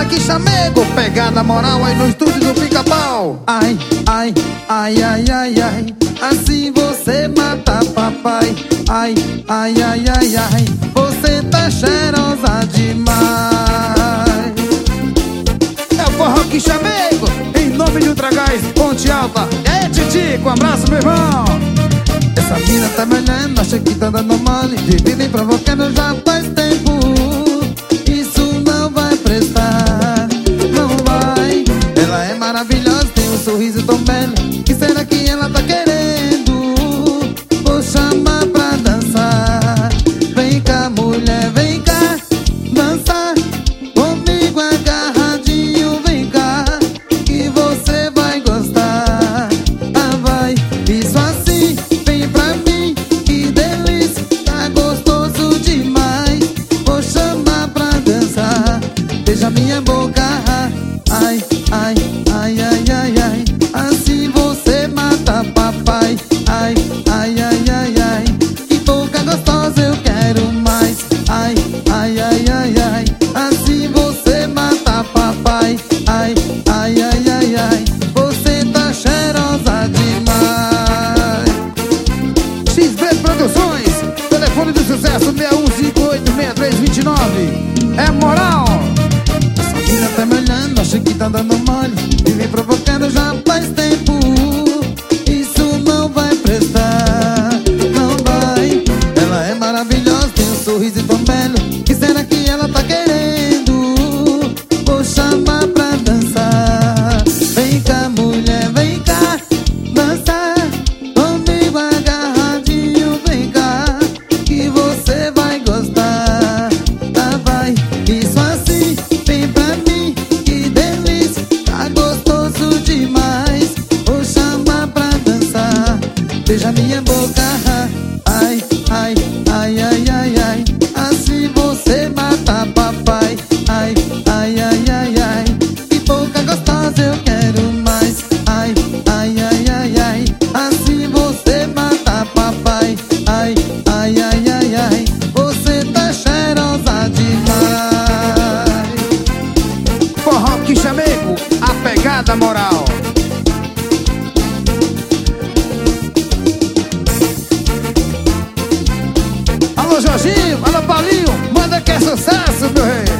que chamego, pegada moral aí no estúdio do Pica-Pau. Ai, ai, ai, ai, ai, ai, assim você mata papai. Ai, ai, ai, ai, ai, você tá cheirosa demais. É o forró que chamego, em nome de Ultragás, Ponte Alta. E aí, Titico, um abraço, meu irmão. Essa mina tá me olhando, acha que tá dando mole, vivendo e provocando já faz tempo. Isso não vai prestar, não vai. Ela é maravilhosa, tem um sorriso tão belo. Que será que ela tá querendo? Vou chamar pra dançar. Vem cá, mulher, vem cá dançar comigo agarradinho. Vem cá, que você vai gostar. Ah, vai, isso assim, vem pra mim, que delícia, tá gostoso demais. Vou chamar pra dançar, beija minha boca. Ai, ai, ai, ai, ai, ai, assim você mata papai. Ai, ai, ai, ai, ai, que boca gostosa, eu quero mais. Ai, ai, ai, ai, ai, assim você mata papai. Ai, ai, ai, ai, ai, você tá cheirosa demais. XB Produções, telefone do sucesso 61586329. É moral. Essa mina tá me olhando, acha que tá dando mole, e vem provocando já faz tempo. Isso não vai prestar, não vai. Ela é maravilhosa, tem um sorriso tão belo. Que será que ela tá querendo? Vou chamar pra dançar. Vem cá, mulher, vem cá dançar comigo agarradinho. Vem cá, que você vai gostar. Ah, vai, isso assim, vem pra mim, que delícia, tá gostoso demais. Vou chamar pra dançar, beija minha boca. Ai, ai, ai, ai, ai, ai, assim você mata papai. Ai, ai, ai, ai, ai, que boca gostosa, eu quero mais. Ai, ai, ai, ai, ai, assim você mata papai. Ai, ai, ai, ai, ai, você tá cheirosa demais. Forró que chamego, a pegada moral. Alô, Jorginho, alô, Paulinho, manda que é sucesso, meu rei.